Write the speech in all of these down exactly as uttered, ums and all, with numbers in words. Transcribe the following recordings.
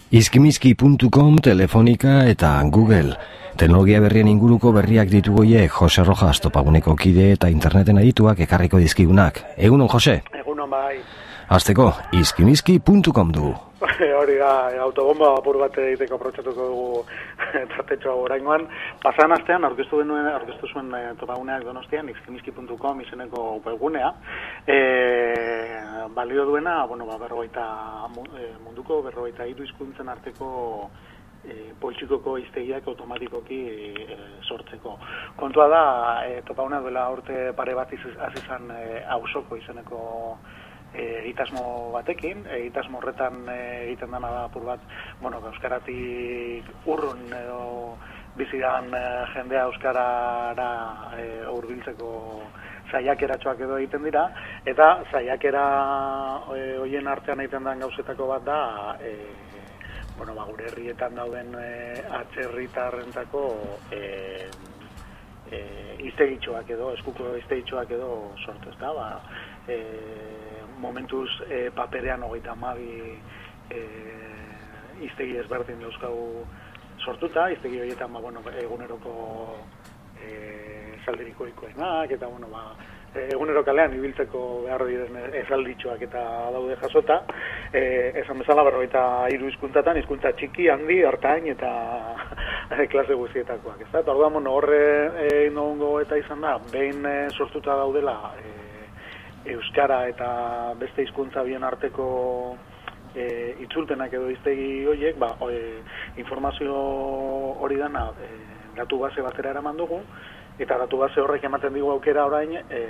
Izkimiski puntu com, Telefonika eta Google. Teknologia berrien inguruko berriak ditugoiek Jose Rojas topaguneko kide eta interneten adituak ekarriko dizkigunak. Egunon, Jose? Egunon, bai. Azteko, izkimiski puntu com du. Hori da, autobomba apur bat egiteko aprotxatuko dugu tartetxoa oraingoan. Pasan astean, aurkeztu genuen, aurkeztu zuen e, topaguneak Donostian, izkimiski puntu com izeneko webgunea. E, balio duena, bueno, ba, berrogeita, munduko berrogeita hiru hizkuntzen arteko e, poltsikoko hiztegiak automatikoki e, sortzeko. Kontua da, e, topaguneak duela urte pare bat hasi izan e, auzoko izeneko egitasmo batekin, egitasmo horretan egiten dena da apur bat, bueno, euskaratik urrun edo bizidan jendea euskarara hurbiltzeko saiakeratxoak edo egiten dira, eta saiakera hoien artean egiten den gauzetako bat da, e, bueno, ba, gure herrietan dauden e, atzerritarrentzako e, e, iztegitxoak edo, eskuko iztegitxoak edo sortu, ez da, ba, e, momentuz e, paperean hogeita hamabi e, iztegi ezberdin dauzkagu sortuta, iztegi horietan ba, bueno, eguneroko e, zaldiriko ikoenak, eta bueno, ba, egunero kalean ibiltzeko behar diren ezalditxoak eta daude jasota, e, esan bezala berrogeita hiru hizkuntzatan, hizkuntza txiki, handi, hartain eta klase guztietakoak. Ez da? Eta orduan, bueno, horre e, inongo eta izan da, behin e, sortuta daudela e, euskara eta beste hizkuntza bien arteko e, itzulpenak edo hiztegi horiek, ba, e, informazio hori dana e, datu base batera eraman dugu, eta datu base horrek ematen digu aukera orain e,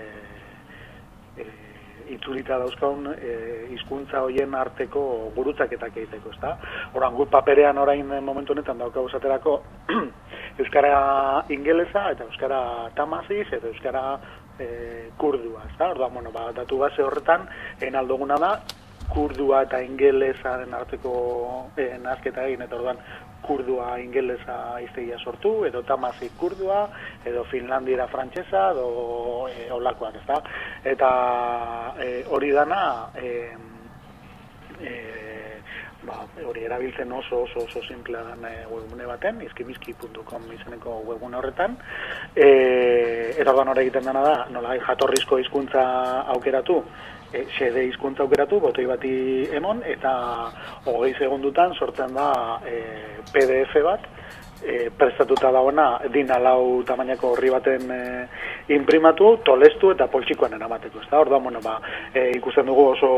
e, itzulita dauzkaun e, hizkuntza horien arteko gurutzaketak egiteko, ezta? Orain gu paperean orain momentu honetan daukagu esaterako euskara ingelesa eta euskara tamaziz eta euskara E, kurdua, ez da? Orduan, bueno, ba, datu base horretan, egin aldoguna da, kurdua eta ingelesaren arteko e, nazketa egin, eta orduan, kurdua ingelesa hiztegia sortu, edo tamazik kurdua, edo finlandiera frantsesa, edo e, olakoak, ez da? Eta e, hori dana, e, e, ba, hori erabiltzen oso oso oso simplea den e, webgune baten, izkimiski puntu com izeneko webgune horretan. E, eta orduan hori egiten dena da, nola jatorrizko hizkuntza aukeratu, e, xede hizkuntza aukeratu, botoi bati emon, eta hogei segundutan sortzen da e, P D F bat, e, prestatuta dagoena dina lau tamainako horri baten e, imprimatu, tolestu eta poltsikoan eramateko. Ez da? Orduan, bueno, ba, e, ikusten dugu oso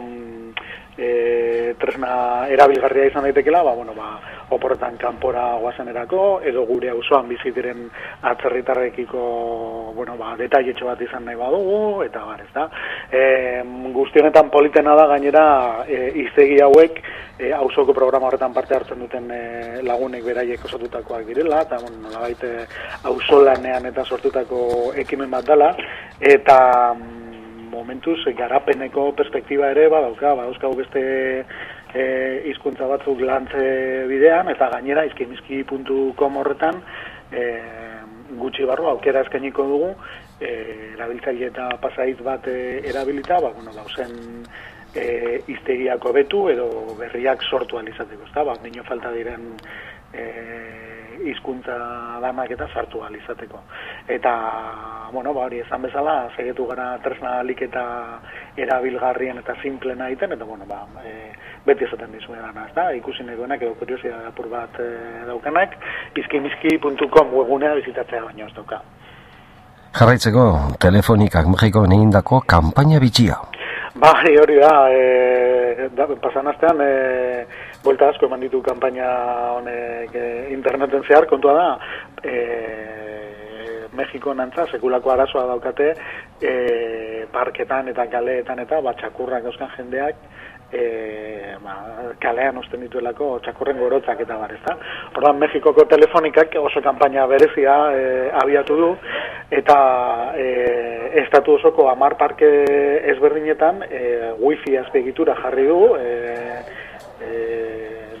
E, tresna erabilgarria izan daitekela, ba, bueno, ba, oporretan kanpora goazenerako, edo gure auzoan bizi diren atzerritarrekiko, bueno, ba, detailetxo bat izan nahi badugu, eta bar, ez da. E, guztionetan politena da gainera e, hiztegi hauek e, auzoko programa horretan parte hartzen duten e, lagunek beraiek osatutakoak direla, eta bueno, nolabait auzolanean eta sortutako ekimen bat dela, eta momentuz garapeneko perspektiba ere badauka, badauzkau beste e, hizkuntza batzuk lantze bidean, eta gainera izkimiski puntu com horretan e, gutxi barru aukera eskainiko dugu, e, erabiltzaile eta pasahitz bat e, erabilita, ba, bueno, dauzen e, hiztegiak hobetu edo berriak sortu ahal izateko, ezta? Ba, nino falta diren e, hizkuntza danak eta sartu ahal izateko. Eta, bueno, ba, hori esan bezala, segetu gara tresna alik eta erabilgarrien eta simplena egiten, eta, bueno, ba, e, beti esaten dizuen dana, ez da? Ikusi nahi duenak edo kuriosia apur bat e, daukanak, izkimiski puntu com webgunea bizitatzea baino ez dauka. Jarraitzeko, Telefonikak Mexikon egindako kanpaina bitxia. Bai, hori da, e, da pasan astean, e, buelta asko eman ditu kanpaina honek e, interneten zehar, kontua da, e, Mexiko nantza sekulako arazoa daukate e, parketan eta kaleetan eta ba, txakurrak euskan jendeak e, ba, kalean usten dituelako txakurren gorotzak eta bar, ezta? Orduan Mexikoko Telefonikak oso kanpaina berezia e, abiatu du, eta e, estatu osoko hamar parke ezberdinetan e, wifi azpiegitura jarri du, e, e,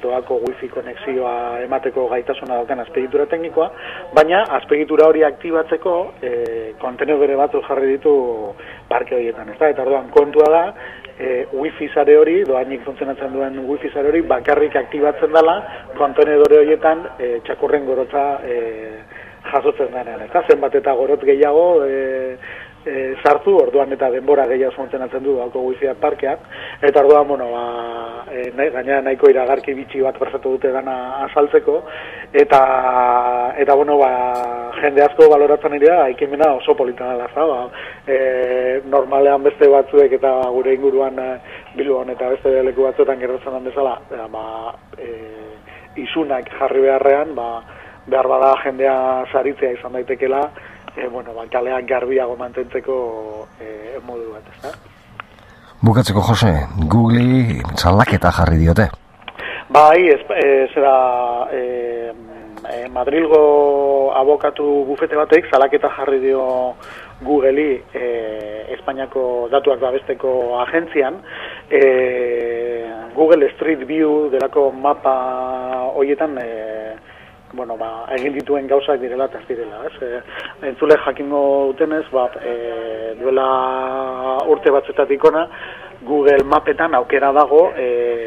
doako wifi konexioa emateko gaitasuna daukan azpiegitura teknikoa, baina azpiegitura hori aktibatzeko e, kontenedore batzuk jarri ditu parke horietan, ezta? Eta orduan kontua da, e, wifi sare hori, doainik funtzionatzen duen wifi sare hori bakarrik aktibatzen dela kontenedore horietan e, txakurren gorotza e, jasotzen denean, ezta? Zenbat eta gorot gehiago e, E, sartu, orduan eta denbora gehiago funtzionatzen du dauko wifi parkean, eta orduan, bueno, ba, e, gainera nahiko iragarki bitxi bat prestatu dute dana azaltzeko, eta, eta bueno, ba, jende asko baloratzen dira, ekimena oso polita dela, ba, e, normalean beste batzuek eta gure inguruan e, Bilbon eta beste leku batzuetan gertatzen den bezala, e, ba, e, isunak jarri beharrean, ba, behar bada jendea saritzea izan daitekela, E, bueno, ba, kaleak garbiago mantentzeko e, modu bat, ezta? Bukatzeko, Jose, Google salaketa jarri diote. Bai, ez, ez da, e, e, Madrilgo abokatu bufete batek salaketa jarri dio Googleri e, Espainiako datuak babesteko agentzian. E, Google Street View delako mapa horietan e, bueno, ba, egin dituen gauzak direla eta ez direla, ez? E, entzule jakingo dutenez, ba, e, duela urte batzutatik ona, Google Mapetan aukera dago, e,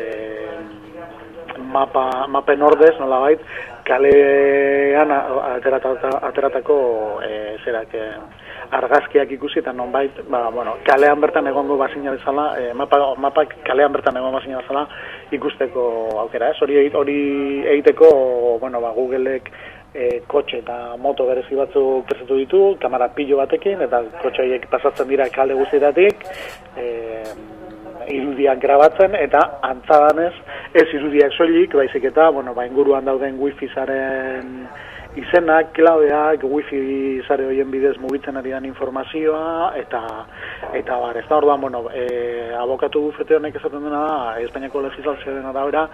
mapa, mapen ordez, nolabait, kalean ateratako, ateratako e, zerak, e, argazkiak ikusi eta nonbait, ba, bueno, kalean bertan egongo bazina bezala, e, mapa, mapak kalean bertan egongo bazina bezala ikusteko aukera, ez? Hori hori egiteko, bueno, ba, Googleek e, kotxe eta moto berezi batzuk prestatu ditu, kamera pilo batekin, eta kotxe horiek pasatzen dira kale guztietatik, e, irudiak grabatzen, eta antzadanez, ez irudiak soilik, baizik eta, bueno, ba, inguruan dauden wifi zaren izenak, klabeak, wifi zare horien bidez mugitzen ari den informazioa, eta eta bar, ez da orduan, bueno, e, abokatu bufete honek esaten dena da, Espainiako legislazioaren arabera,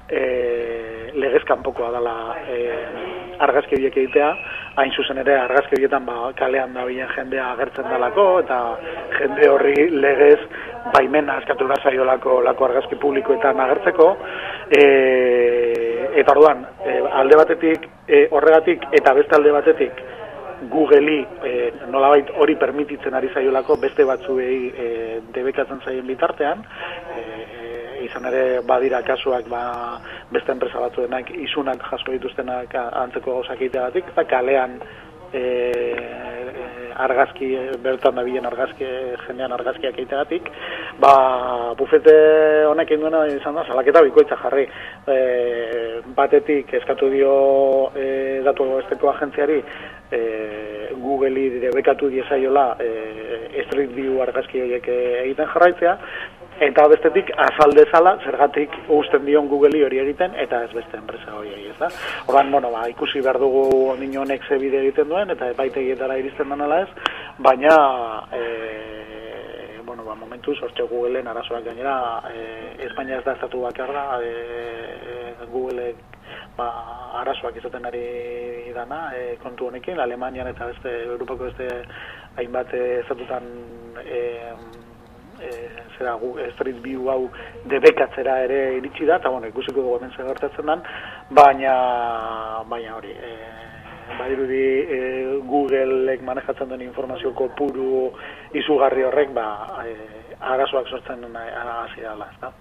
e, legez kanpokoa dela e, argazki horiek egitea, hain zuzen ere argazki horietan ba, kalean dabilen jendea agertzen dalako, eta jende horri legez baimena eskatu behar zaiolako lako argazki publikoetan agertzeko, e, eta orduan, e, alde batetik e, horregatik, eta beste alde batetik Googleri e, nolabait hori permititzen ari zaiolako beste batzuei e, debekatzen zaien bitartean, e, izan ere badira kasuak ba, beste enpresa batzuenak isunak jaso dituztenak antzeko gauzak egiteagatik, eta kalean e, e, argazki, bertan dabilen argazki, jendean argazkiak egiteagatik, ba, bufete honek induena izan da, salaketa bikoitza jarri. E, batetik eskatu dio e, datu esteko agentziari e, Googleri debekatu diezaiola e, Street View argazki horiek egiten jarraitzea, eta bestetik azaldezala zergatik uzten dion Googleri hori egiten eta ez beste enpresa hori ez da. Orduan, bueno, ba, ikusi behar dugu ondino honek ze bide egiten duen eta epaitegietara iristen denala ez, baina e, bueno, ba, momentuz hortxe Googleen arazoak gainera e, Espainia ez da estatu bakarra, e, Googleek ba, arazoak izaten ari dana e, kontu honekin, Alemanian eta beste Europako beste hainbat estatutan e, E, zera, Street View hau debekatzera ere iritsi da, eta bueno, ikusiko dugu hemen zer gertatzen den, baina, baina hori, e, badirudi e, Googleek manejatzen duen informazio kopuru izugarri horrek, ba, e, arazoak sortzen hasi dela, ezta.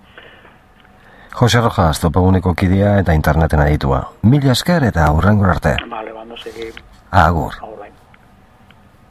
Jose Rojas, topaguneko kidea eta interneten aditua. Mila esker eta hurrengo arte. Vale, bando segi. Agur. Agur, bai.